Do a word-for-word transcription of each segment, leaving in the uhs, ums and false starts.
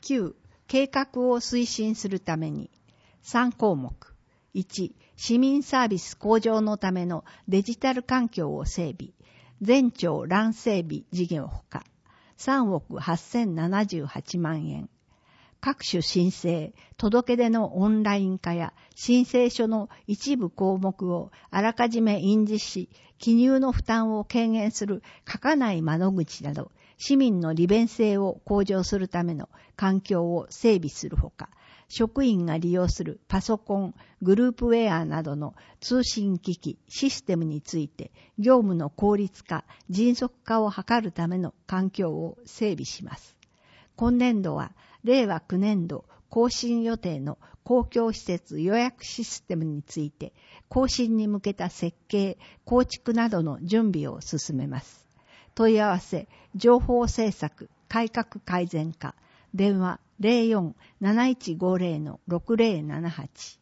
きゅう、計画を推進するために。さん項目。いち、市民サービス向上のためのデジタル環境を整備。全町ラン整備事業ほか。さんおくはっせんななじゅうはちまんえん。各種申請、届け出のオンライン化や申請書の一部項目をあらかじめ印字し、記入の負担を軽減する書かない窓口など、市民の利便性を向上するための環境を整備するほか、職員が利用するパソコン、グループウェアなどの通信機器、システムについて業務の効率化、迅速化を図るための環境を整備します。今年度はれいわきゅうねんど更新予定の公共施設予約システムについて更新に向けた設計、構築などの準備を進めます。問い合わせ、情報政策、改革改善課、電話 ゼロよん なないちごゼロ のろくゼロななはち。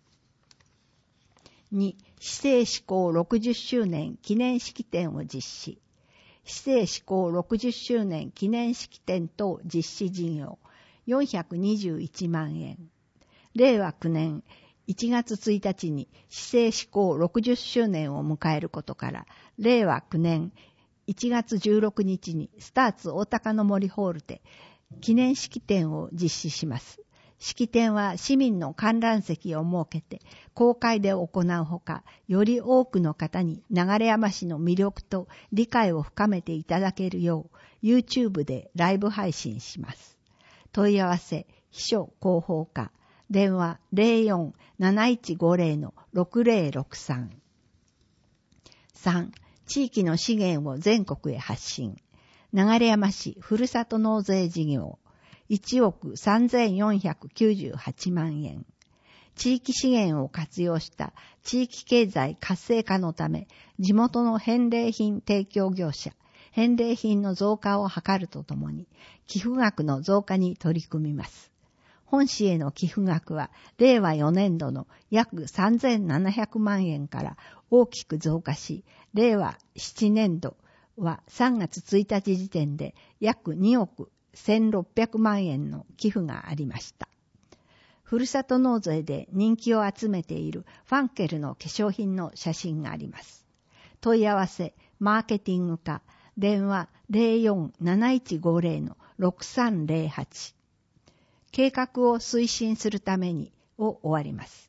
に、市政施行ろくじゅっしゅうねん記念式典を実施。市政施行ろくじゅっしゅうねん記念式典等実施事業よんひゃくにじゅういちまんえん。れいわきゅうねんいちがつついたちに市政施行ろくじゅっしゅうねんを迎えることから、れいわきゅうねんいちがつじゅうろくにちにスターツ大高の森ホールで記念式典を実施します。式典は市民の観覧席を設けて公開で行うほか、より多くの方に流山市の魅力と理解を深めていただけるよう YouTube でライブ配信します。問い合わせ、秘書広報課、電話 ゼロよん なないちごゼロ のろくゼロろくさん。さん、地域の資源を全国へ発信。流山市ふるさと納税事業いちおくさんぜんよんひゃくきゅうじゅうはちまんえん。地域資源を活用した地域経済活性化のため、地元の返礼品提供業者、返礼品の増加を図るとともに、寄付額の増加に取り組みます。本市への寄付額は、れいわよねんどの約さんぜんななひゃくまんえんから大きく増加し、れいわななねんどはさんがつついたち時点で約におくせんろっぴゃくまんえんの寄付がありました。ふるさと納税で人気を集めているファンケルの化粧品の写真があります。問い合わせ、マーケティング課、電話 ゼロよん なないちごゼロ のろくさんゼロはち。計画を推進するためにを終わります。